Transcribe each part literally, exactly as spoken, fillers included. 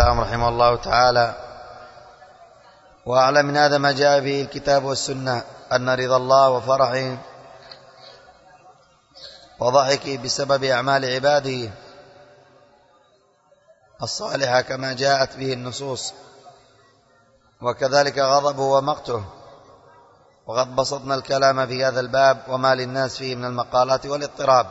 الإسلام رحمه الله تعالى: وأعلم من هذا ما جاء به الكتاب والسنة أن رضا الله وفرحه وضحكه بسبب أعمال عباده الصالحة كما جاءت به النصوص، وكذلك غضبه ومقته. وقد بسطنا الكلام في هذا الباب وما للناس فيه من المقالات والاضطراب.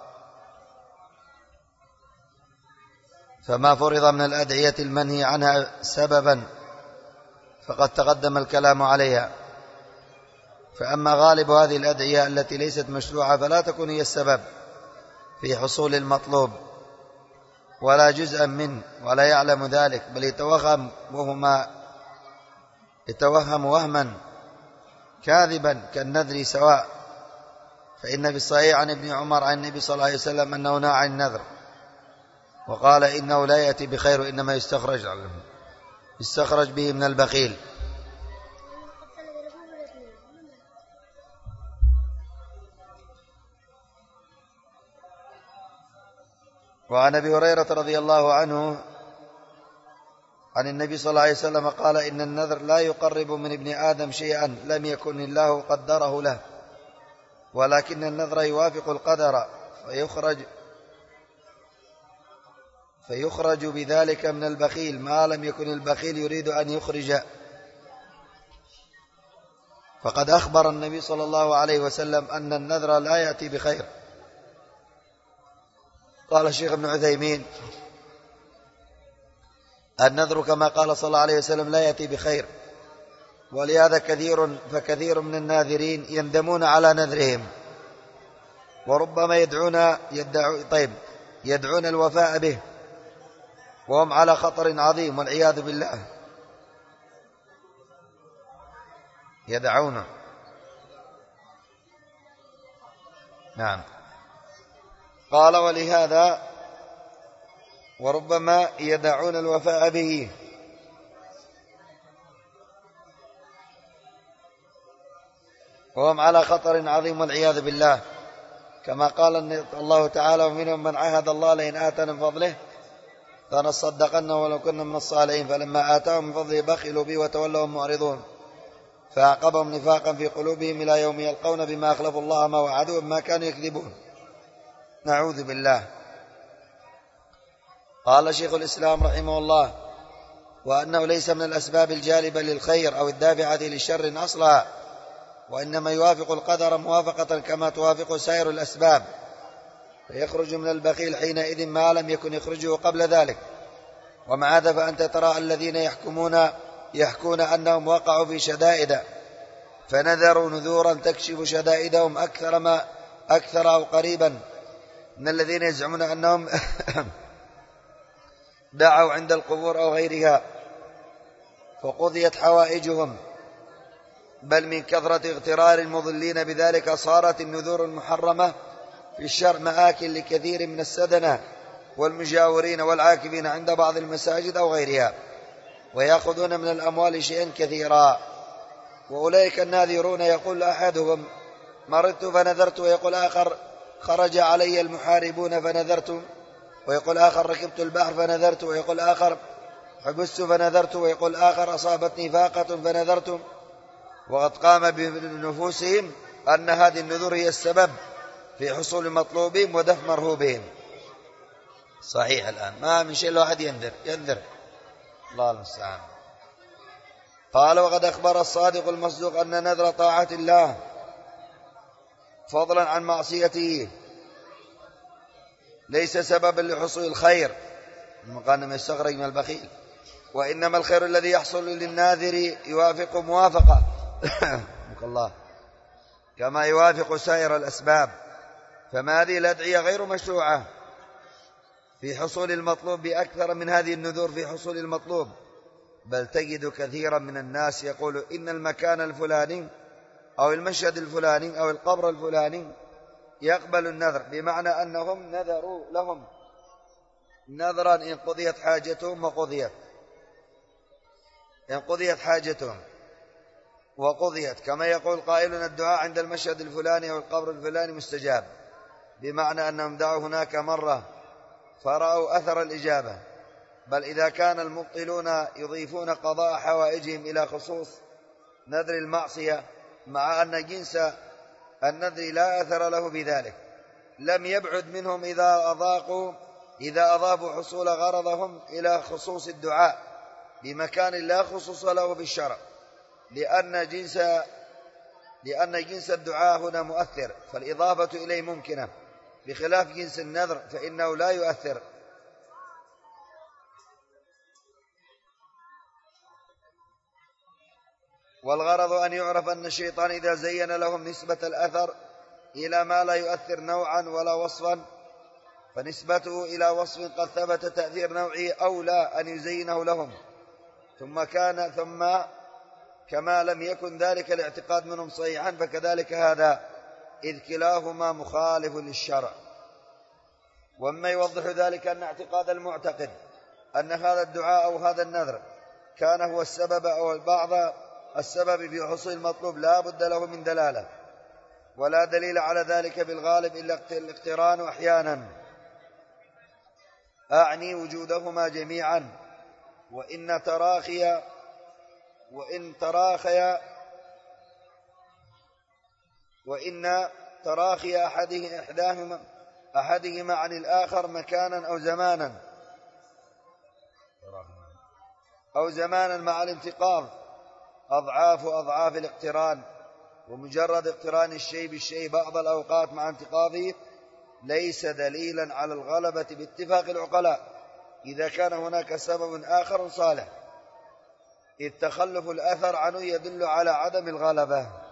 فما فرض من الأدعية المنهي عنها سببا فقد تقدم الكلام عليها، فأما غالب هذه الأدعية التي ليست مشروعة فلا تكون هي السبب في حصول المطلوب ولا جزءا منه، ولا يعلم ذلك، بل يتوهم وهما يتوهم وهما كاذبا كالنذر سواء. فإن في الصحيح عن ابن عمر عن النبي صلى الله عليه وسلم أنه نهى عن النذر وقال إنه لا يأتي بخير وإنما يستخرج يستخرج به من البخيل. وعن أبي هريرة رضي الله عنه عن النبي صلى الله عليه وسلم قال: إن النذر لا يقرب من ابن آدم شيئا لم يكن الله قدره له، ولكن النذر يوافق القدر فيخرج فيخرج بذلك من البخيل ما لم يكن البخيل يريد أن يخرج. فقد أخبر النبي صلى الله عليه وسلم أن النذر لا يأتي بخير. قال الشيخ ابن عثيمين: النذر كما قال صلى الله عليه وسلم لا يأتي بخير، ولهذا كثير فكثير من الناذرين يندمون على نذرهم، وربما يدعون يدعو طيب يدعون الوفاء به وهم على خطر عظيم والعياذ بالله. يدعون نعم قال: ولهذا وربما يدعون الوفاء به وهم على خطر عظيم والعياذ بالله، كما قال الله تعالى: ومنهم من عاهد الله لئن آتانا من فضله لنصدقن ولو كنا من الصالحين فلما آتاهم من فضله بخلوا به وتولوا وهم معرضون فأعقبهم نفاقا في قلوبهم إلى يوم يلقون بما أخلفوا الله ما وعدوا بما كانوا يكذبون. نعوذ بالله. قال شيخ الإسلام رحمه الله: وأنه ليس من الأسباب الجالبة للخير أو الدافعة للشر أصلها، وإنما يوافق القدر موافقة كما توافق سائر الأسباب، فيخرج من البخيل حينئذ ما لم يكن يخرجه قبل ذلك. ومع هذا فأنت ترى الذين يحكمون يحكون أنهم وقعوا في شدائد فنذروا نذورا تكشف شدائدهم أكثر ما أكثر أو قريبا من الذين يزعمون أنهم دعوا عند القبور أو غيرها فقضيت حوائجهم، بل من كثرة اغترار المضلين بذلك صارت النذور المحرمة في الشرع مآكل لكثير من السدنة والمجاورين والعاكفين عند بعض المساجد أو غيرها، ويأخذون من الأموال شيئا كثيرا. وأولئك الناذرون يقول أحدهم: مرضت فنذرت، ويقول آخر: خرج علي المحاربون فنذرت، ويقول آخر: ركبت البحر فنذرت، ويقول آخر: حبست فنذرت، ويقول آخر: أصابتني فاقة فنذرت. وقد قام بنفوسهم أن هذه النذور هي السبب في حصول مطلوبهم ودفع مرهوبهم. صحيح الآن ما من شيء الواحد ينذر ينذر الله المستعان. قال: وقد أخبر الصادق المصدوق أن نذر طاعة الله فضلا عن معصيته ليس سببا لحصول الخير، المقام يستخرج من البخيل، وإنما الخير الذي يحصل للناذر يوافق موافقة الله كما يوافق سائر الأسباب. فما هذه الأدعية غير مشروعة في حصول المطلوب بأكثر من هذه النذور في حصول المطلوب، بل تجد كثيرا من الناس يقول إن المكان الفلاني أو المشهد الفلاني أو القبر الفلاني يقبل النذر، بمعنى أنهم نذروا لهم نذرا إن قضيت حاجتهم وقضيت إن قضيت حاجتهم وقضيت، كما يقول قائلنا: الدعاء عند المشهد الفلاني أو القبر الفلاني مستجاب، بمعنى أنهم دعوا هناك مرة فرأوا أثر الإجابة، بل إذا كان المبطلون يضيفون قضاء حوائجهم إلى خصوص نذر المعصية مع أن جنس النذر لا أثر له بذلك، لم يبعد منهم إذا أضاقوا إذا أضافوا حصول غرضهم إلى خصوص الدعاء بمكان لا خصوص له بالشرع، لأن جنس لأن جنس الدعاء هنا مؤثر، فالإضافة إليه ممكنة، بخلاف جنس النذر فإنه لا يؤثر. والغرض أن يعرف أن الشيطان إذا زين لهم نسبة الأثر إلى ما لا يؤثر نوعا ولا وصفا، فنسبته إلى وصف قد ثبت تأثير نوعي أولى أن يزينه لهم، ثم كان ثم كما لم يكن ذلك الاعتقاد منهم صحيحا فكذلك هذا، إذ كلاهما مخالف للشرع. وما يوضح ذلك أن اعتقاد المعتقد أن هذا الدعاء أو هذا النذر كان هو السبب أو بعض السبب في حصول المطلوب لا بد له من دلالة، ولا دليل على ذلك بالغالب إلا الاقتران أحيانا، أعني وجودهما جميعا، وإن تراخي وإن تراخي وإن تراخي أحده إحداهما أحدهما عن الآخر مكانا أو زمانا أو زمانا مع الانتقاض أضعاف أضعاف الاقتران، ومجرد اقتران الشيء بالشيء بعض الأوقات مع انتقاضه ليس دليلا على الغلبة باتفاق العقلاء إذا كان هناك سبب آخر صالح، إذ تخلف الأثر عنه يدل على عدم الغلبة.